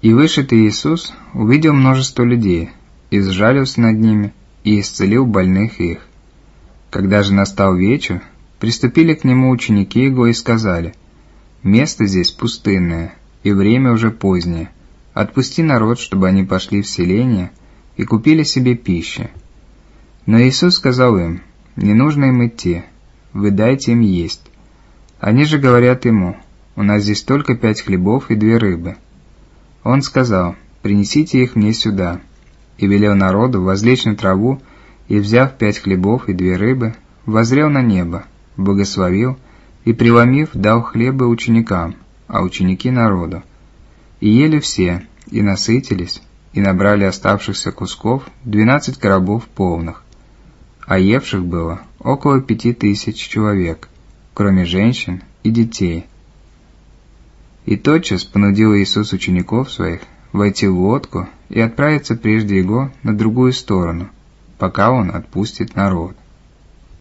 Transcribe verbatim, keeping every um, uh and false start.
И вышедший Иисус увидел множество людей, и сжалился над ними, и исцелил больных их. Когда же настал вечер, приступили к нему ученики его и сказали: «Место здесь пустынное, и время уже позднее. Отпусти народ, чтобы они пошли в селение и купили себе пищи». Но Иисус сказал им: «Не нужно им идти, вы дайте им есть». Они же говорят ему: «У нас здесь только пять хлебов и две рыбы». Он сказал: «Принесите их мне сюда», и велел народу возлечь на траву, и, взяв пять хлебов и две рыбы, воззрел на небо, благословил, и, преломив, дал хлебы ученикам, а ученики народу. И ели все, и насытились, и набрали оставшихся кусков двенадцать коробов полных, а евших было около пяти тысяч человек, кроме женщин и детей. И тотчас понудил Иисус учеников своих войти в лодку и отправиться прежде его на другую сторону, пока он отпустит народ.